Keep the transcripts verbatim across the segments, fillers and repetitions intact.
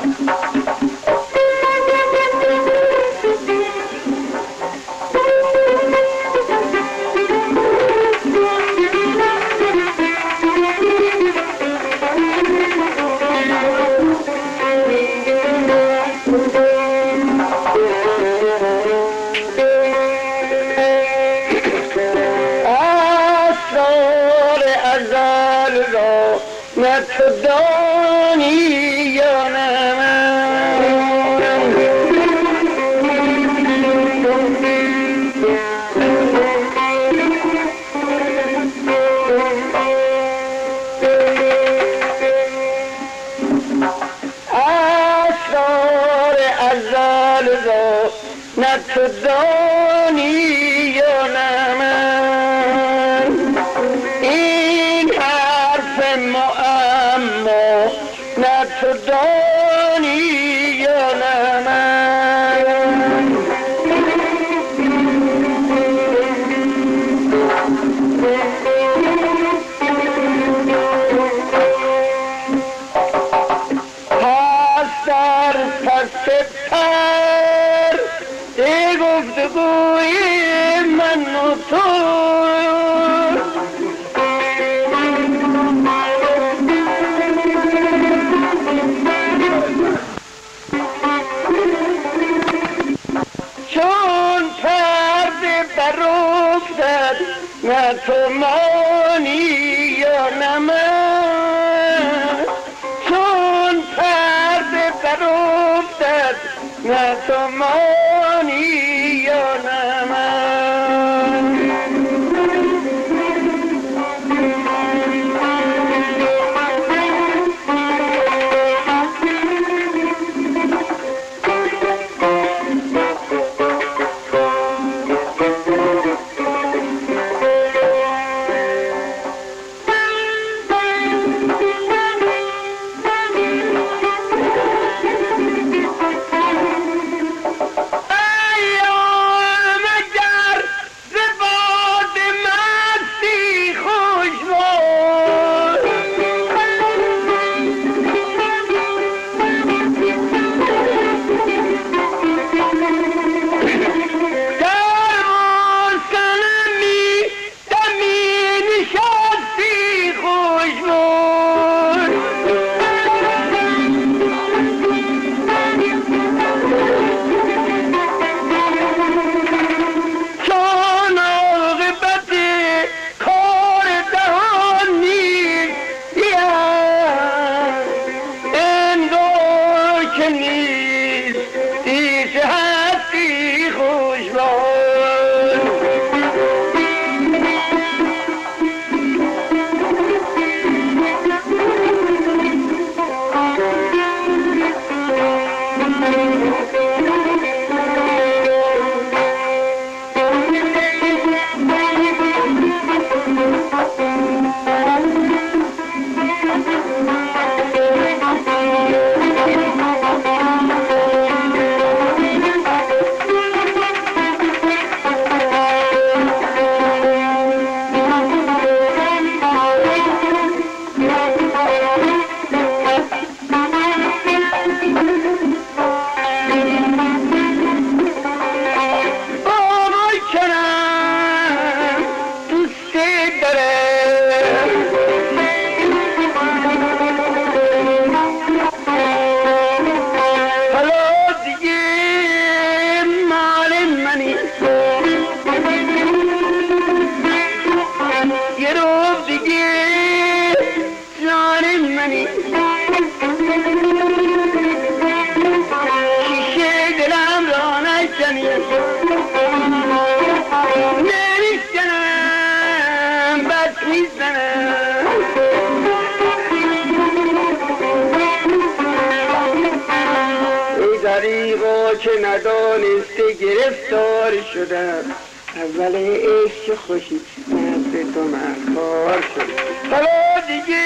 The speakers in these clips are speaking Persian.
که ندانسته گرفتار شدم، اول عشق خوشی نزد تو مکار شد. حالا دیگه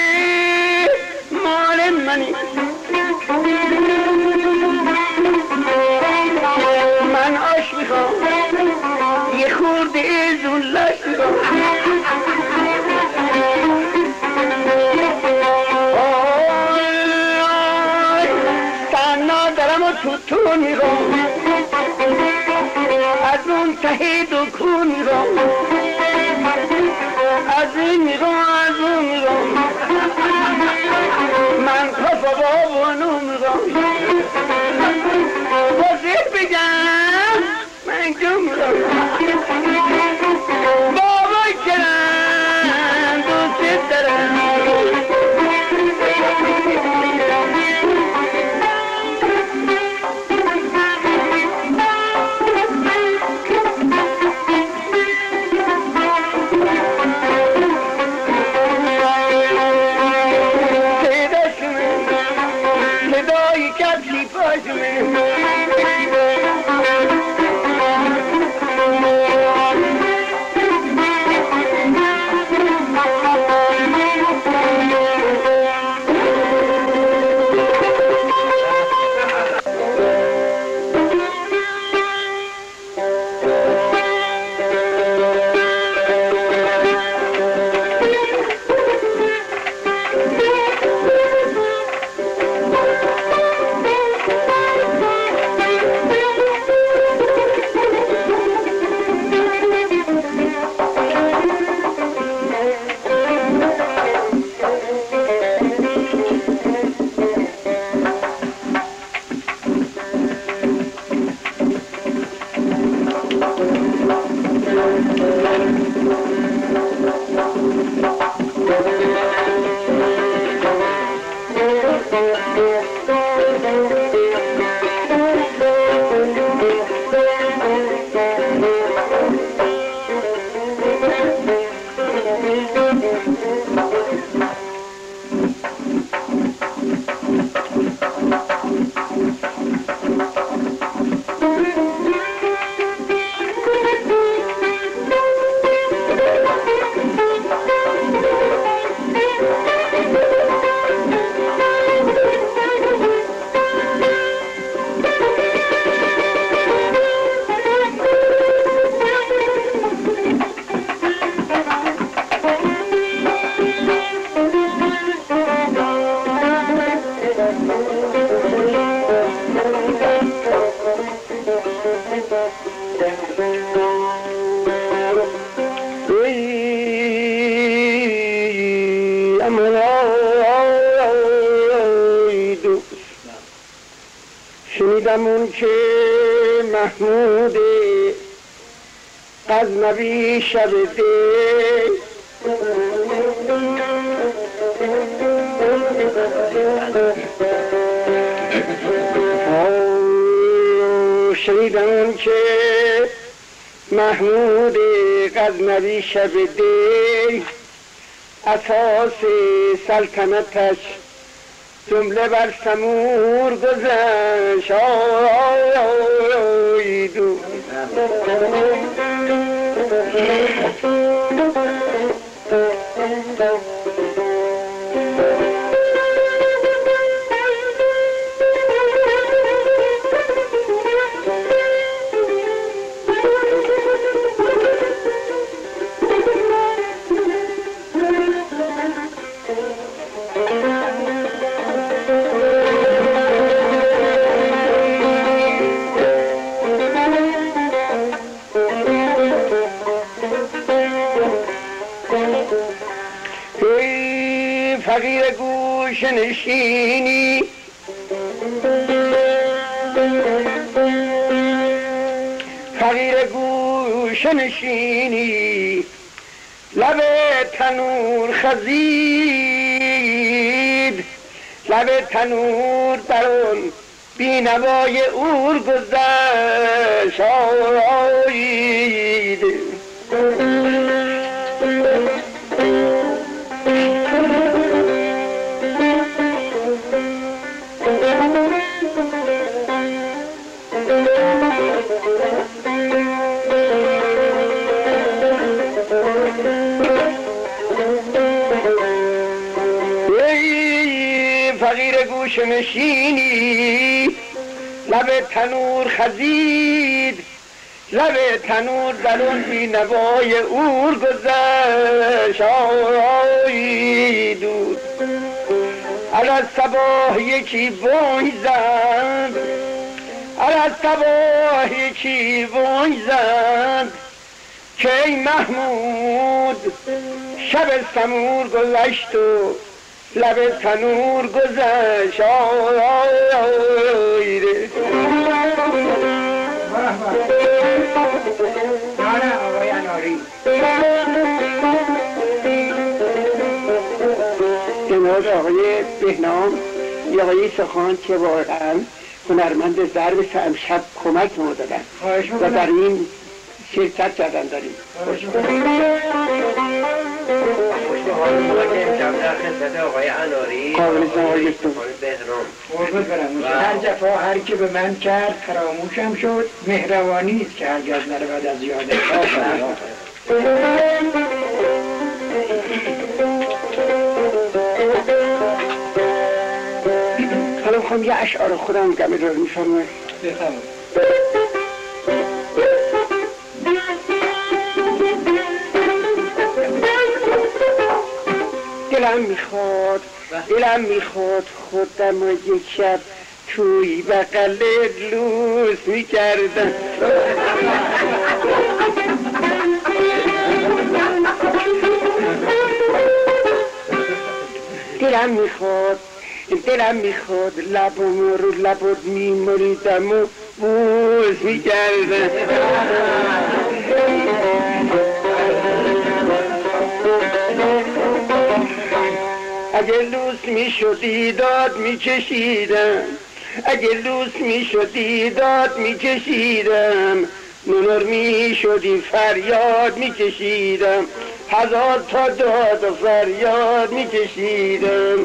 مال منی، من آش میخوام، یه خورده زولش میخوام. من نادرم و توتون میخوام از اون ته دکون میخوام از این میخوام از اون میخوام من کافا بابانو میخوام بازیر بگم من جون میخوام بابا کرم دوست دارم شنیدمون که محمود غزنوی شب دی شنیدمون که محمود غزنوی شب دی اساس سلطنتش جمله بر سمور گذشت آی دو فقیر گوش نشینی فقیر گوش نشینی لب تنور خزید لب تنور برون بینوای اور گذشت آید فقیر گوش نشینی لب تنور خزید لب تنور درون بی نوای اور گذشت آی دود علی صباح یکی بانگ زد، علی صباح یکی بانگ زد که ای محمود شب سمور گذشت و لب تنور گذشت. آیره آقای اناری جناب آقای بهنام یا آقای سخان که واقعا هنرمند ضرب امشب کمک ما دادن و در این شرکت کردن داریم. آقای اناری قابل سوال بهنام هر جفا هر که به من کرد فراموشم شد، مهربانی است که هرگز نرود از یادم. حالا میخوام یه اشعار خودم گمه رو میفرمه. دلم میخواد دلم میخواد خودم و یک شب توی بغل لوس میکردم. دلم میخواد دلم میخواد لبم رو لبت میمریدم و بوس میکردم. اگه لوس میشدی داد میکشیدم، اگه لوس میشدی داد میکشیدم، نونر میشدی فریاد میکشیدم، هزار تا داد و فریاد میکشیدم.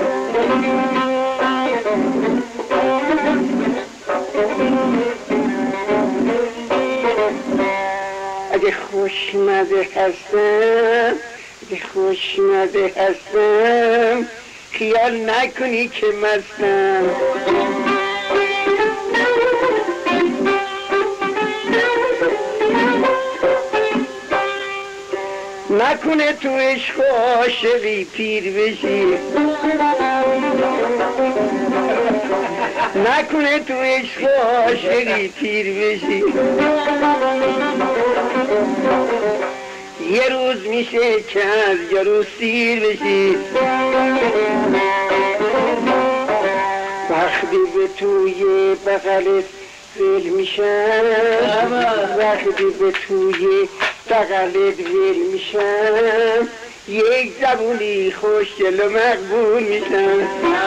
اگه خوشمزه هستم اگه خوشمزه هستم خیال نکنی که مستم. نکنه تو عشق عاشقی پیر بشی، نکنه تو عشق عاشقی پیر بشی. یه روز میشه که از یه روز سیر بشی. وقتی به توی بغلت ول میشم، وقتی به توی بغلت ول میشم، یک زبونی خوشگل و مقبول میشم.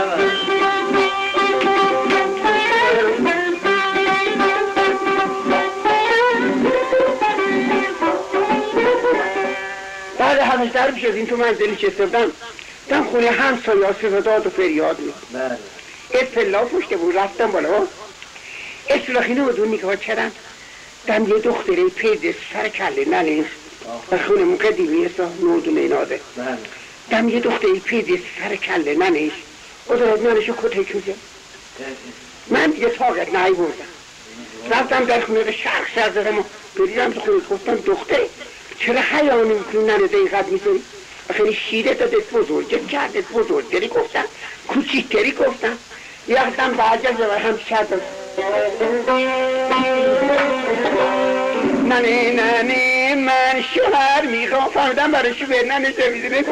بعد همش درم شدیم تو منزلی که بودم، دم خونه همسایه ها صداد و فریاد میکنم. اطلاع پشته بود رفتم بالا، اصلاحی نمودون نگاه کردم، دم یه دختره پیده سر کله ننیست و خونه من قدیمی است نودونه ایناده. دم یه دختره پیده سر کله ننیست و دارد نانشو کتک میزه. من دیگه طاقت نهی بردم، رفتم در خونه شرق شرق دارم و بریدم تو خونه. گفتم دختره چرا حیانی میکنی ننه دقیقت میزنی؟ خیلی شیره دادت بزرگت کردت بزرگتری گفتم کوچیکتری گفتم. یختم برگرد و هم کردم ننه ننه من شوهر میخوام. فهمیدم برای شو به ننه چه میدونه.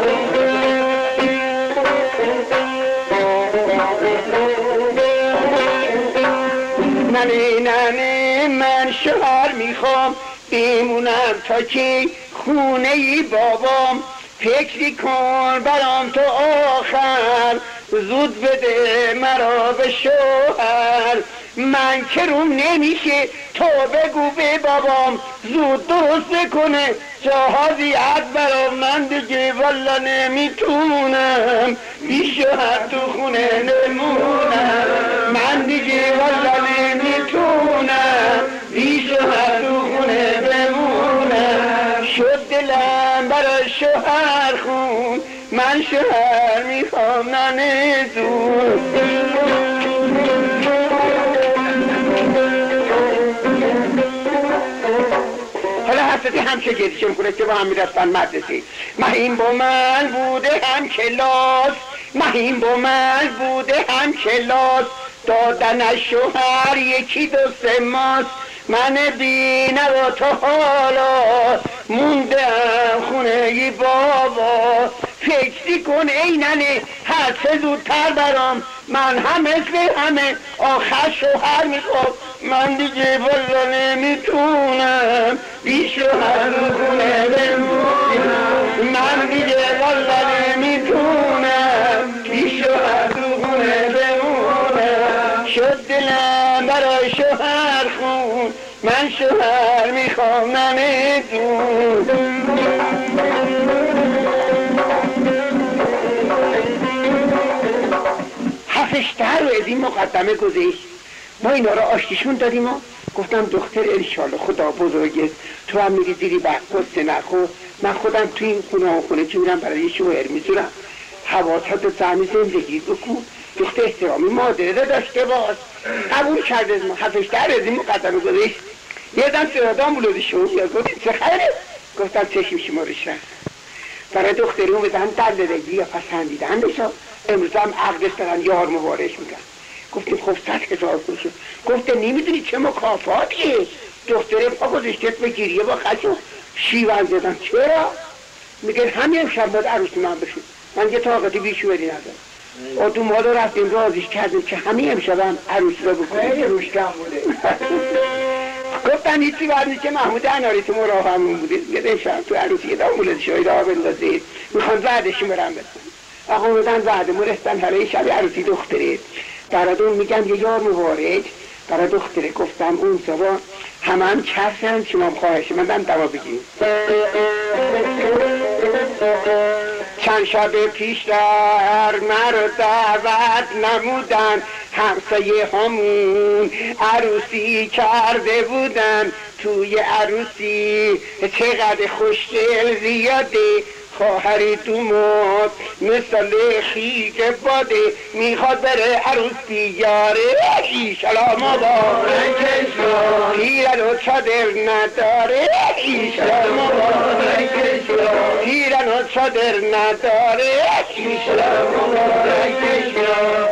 ننه ننه من شوهر میخوام بمونم تا که خونه ای بابام. فکری کن برام تو آخر، زود بده مرا به شوهر. من که روم نمیشه تو بگو به بابام، زود درست کنه جهازی عد برام. من دیگه والا نمیتونم بی شوهر تو خونه نمونم. من دیگه والا نمیتونم بی شوهر تو خونه بمونم. شد دلم برای شوهر خون، من شوهر میخوام ننه زود. حالا حسدی همشه گریشه میکنه که با هم میرفتن مدرسه. مهین با من بوده هم کلاس، مهین با من بوده هم کلاس دادن شوهر یکی دو سه ماست من بینه و تو حالا موندم خونه ی بابا فکری کن ای ننه هرچه زودتر برام من هم مثل همه آخر شوهر میخوام من دیگه بالا نمیتونم بی شوهر خونه بمونم من دیگه بالا نمیتونم بی شوهر خونه بمونم شد دلم برای شوهر خون من شوهر میخوام نمیدون هفتشتر رو از این مقدمه گذشت ما اینا رو آشتیشون دادیم و گفتم دختر انشالله خدا بزرگه تو هم میری زیری بحث نخو من خودم تو این خونه و خونه جورم برای شوهر میذارم حواسات و سهمی زندگی بکن دختر احترامی مادره داشته باش قبول کرد از ما هفتشتر از این مقدمه گذشت یه دم سرادام بلوزی شد یا گفتیم چه خیره گفتم چشم شما رو شد برای دختری اومدن دلدگی یا پسندیدن بشا امروز هم عقدش دارن یار مبارش میگن گفتیم خب صد هزار بشه گفته نمیدونی چه مکافاتیه دختره پا گذاشتت به گریه با خشم شیون زدن چرا؟ میگه همین امشب باید عروسی من بشید من یه طاقتی بیشوری ندارم و دو مالا رفتیم رازیش کردیم که همین امشب هم عروسی رو بکنیم خیلی روش کم بوده گفتن هیچی بعد نیست که محمود اناری تو مراه همون بودید میگه امشب تو عروسی یه دام بولد شاید آب اندازید میخوان وعدشون برم بسن آقا اومدن وعده مرستن حالا شب عروسی دختره برادون میگن یه یار مبارک برای دختره گفتم اون سبا همه هم کسن شما هم خواهش من دم دوا بگیم چند شب پیش در مرا دعوت نمودن همسایه همون عروسی کرده بودن توی عروسی چقدر خوشگل زیاده خواهری دومات مثل خیگ باده میخواد بره عروس بیاره ایشالا مبارکش را پیرن و چادر نداره ایشالا مبارکش را پیرن و چادر نداره ایشالا مبارکش را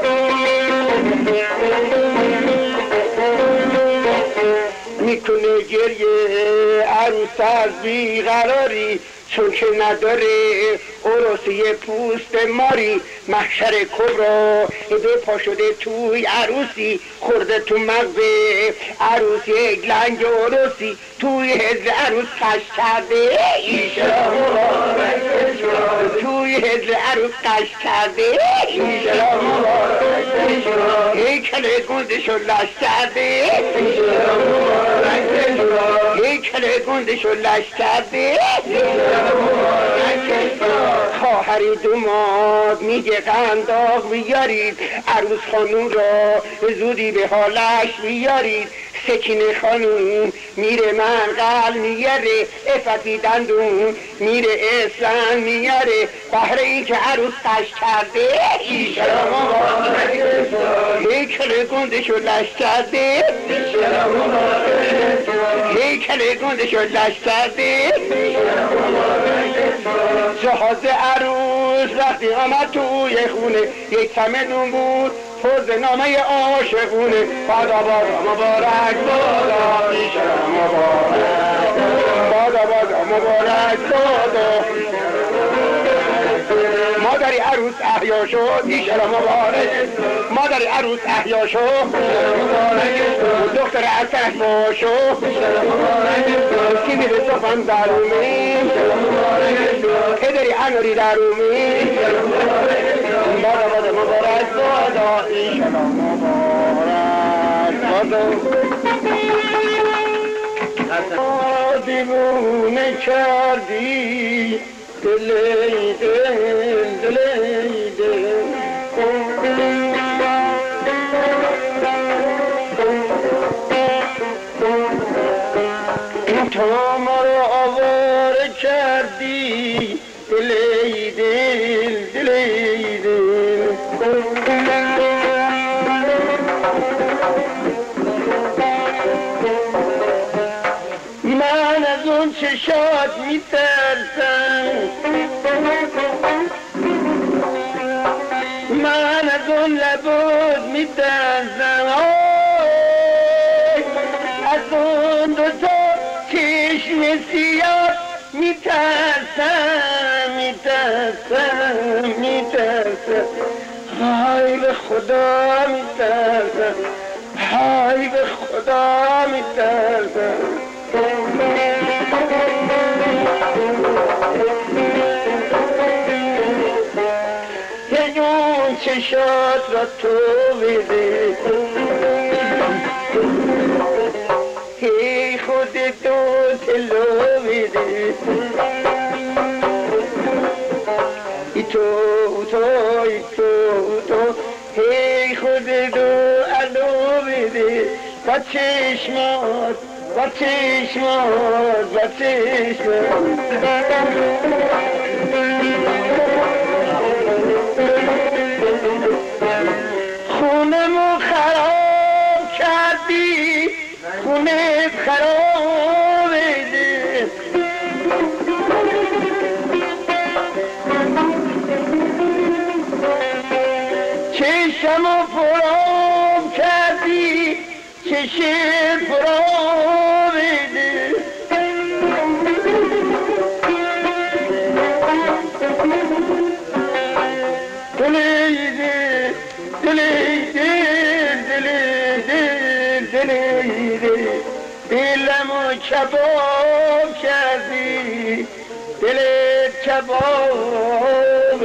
میکنه گریه عروس از بیقراری چون که نداره عروسی پوست ماری محشر کبرا به پا شده توی عروسی خورده تو مغز عروسی یک لنگ عروسی توی هزل عروس قش کرده ایشالا مبارکش را توی هزل عروس قش کرده ایشالا مبارکش را هیکل گندشو لش کرده ایشالا مبارکش را هیکل گندشو لش کرده خواهری دوماد میگه قنداق بیارید عروس خانون را زودی به حالش بیارید سکینه خانون میره منقل میاره افتی دندون میره اسلام میاره بهر این که عروس قش کرده ایشالا مبارکش را هیکل گندشو لش کرده ایشالا مبارکش را هیکل گندشو لش کرده ایشالا مبارکش را جهاز عروس وقتی آمد توی خونه یک چمدون بود پرز نامه عاشقونه بادا بادا مبارک بادا ایشالا مبارک بادا بادا مبارک بادا مادری عروس احیا شد ایشالا مبارک مادری عروس احیا شد دختر اصح با شد کی میره صفن درومی پدری انوری درومی بادا بادا مبارک بادا ایشالا مبارک بادا دیوونه کردی دلی دل دلی دل تو مرا آواره کردی دلی دل دلی دل من از اون چشات میترسم چشم سیاه میترسم میترسم میترسم های به خدا میترسم های به خدا میترسم اون چشات را تو بده ای خود تو تلو بده ای تو تو ای تو تو ای خود تو الو بده با چشمات با چشمات با چشمات خونمو خراب کردی خونه خراب ده چشمو پرام کردی چشم پرام ده دلیده دلیده دلیده دلیده دلمو کباب کردی دلت کباب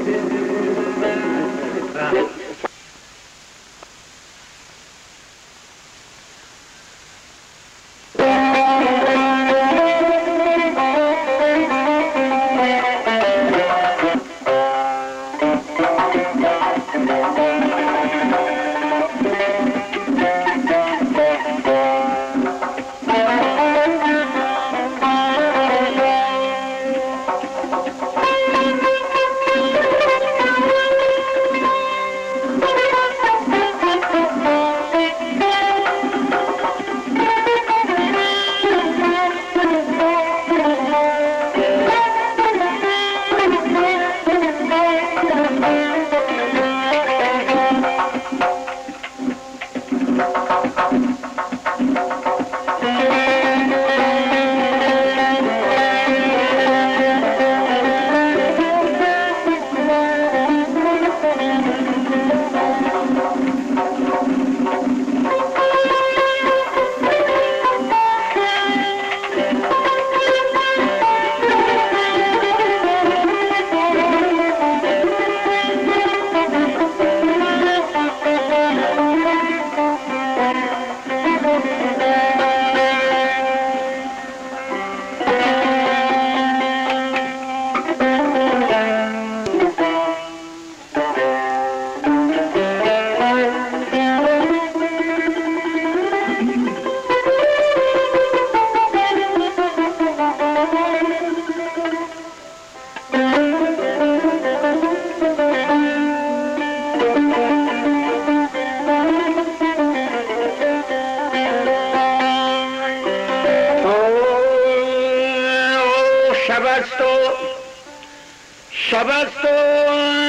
شب است و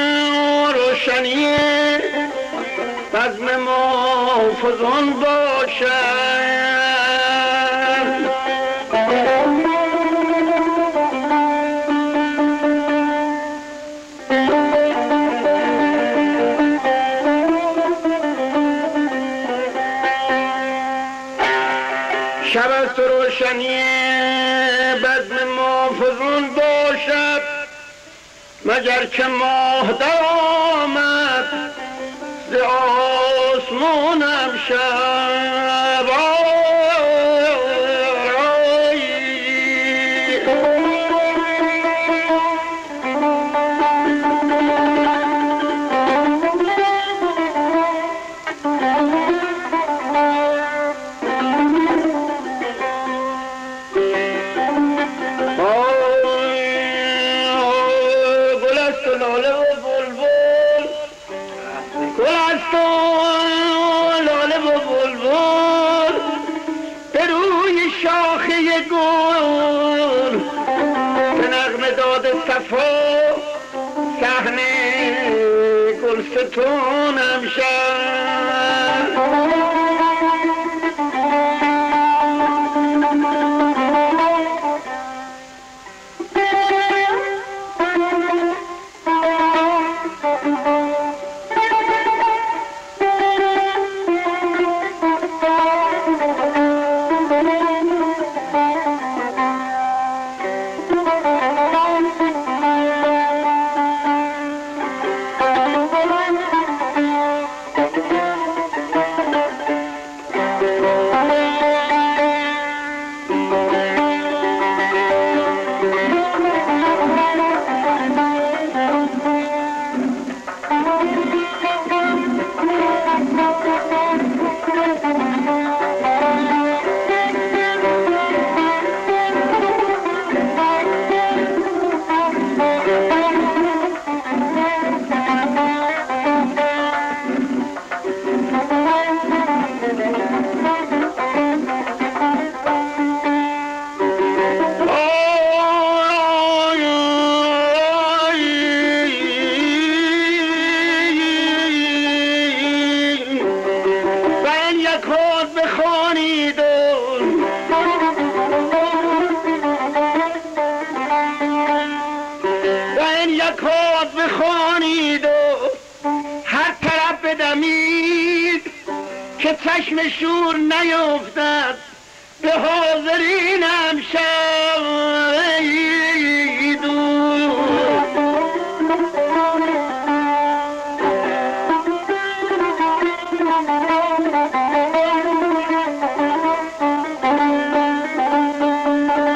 روشنی بزم ما فزون باشد شب است و روشنی بزم ما فزون باشد مگر که ماه در آمد ز آسمانم شب صفا صحنه گلستونم شد کنید و هر طرف بدمید که چشم شور نیفتد به حاضرینم شد.